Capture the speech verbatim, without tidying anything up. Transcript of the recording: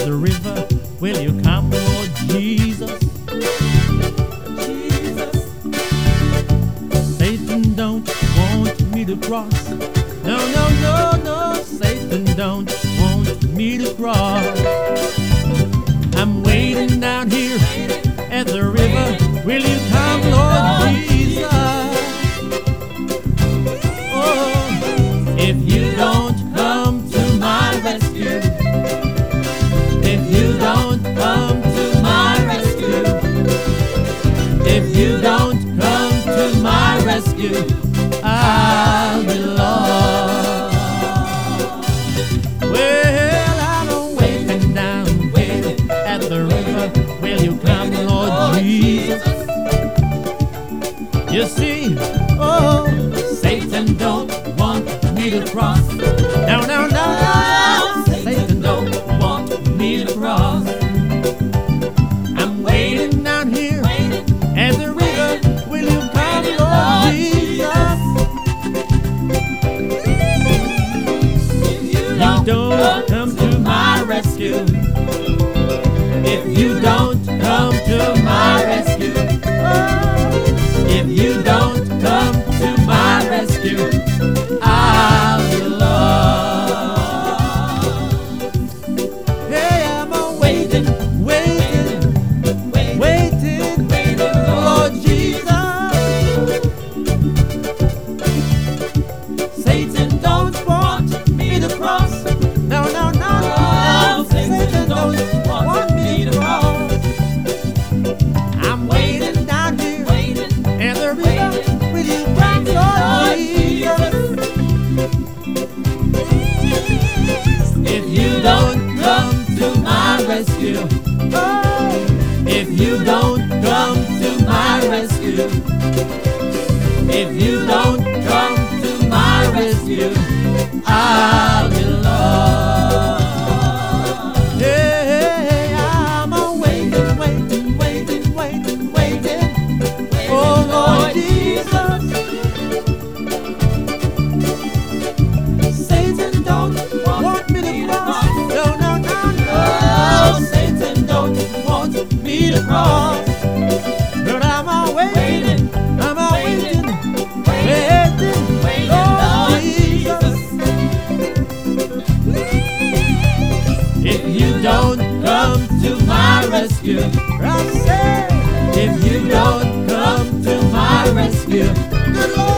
the river, will you come, Lord Jesus? Jesus. Satan don't want me to cross. No, no, no, no, Satan don't want me to cross. I'm waiting down here at the river, will you come, Lord Jesus? Oh, if you don't come to my rescue, if you don't come to my rescue, if you don't come to my rescue, I'll be lost. Well, I'm waiting down here at the river, will you come, Lord Jesus? You see, oh, Satan don't want me to cross. No, no, no, no, Satan don't want me to cross. I'm waiting down here at the river, will you come, Lord Jesus? You don't come to my rescue, if you don't come to my rescue, if you don't come to my rescue, I'll be lost. Hey, I'm a waiting, waiting, waiting, waiting, Lord Jesus. Satan don't want me to cross. No, no, no, no, Satan don't want me to cross. I'm waiting down here at the river, will you come, Lord Jesus? If you don't come to my rescue, oh, if you don't come to my rescue, if you don't come to my rescue, I'll be lost. Hey, I'm a waiting, waiting, waiting, waiting, waiting, oh Lord Jesus. Satan don't want me to cross. No, no, no, no, Satan don't want me to cross. But I'm a waiting, I'm a waiting, waiting, Lord Jesus. If you don't come to my rescue, I say, if you don't come to my rescue, good Lord.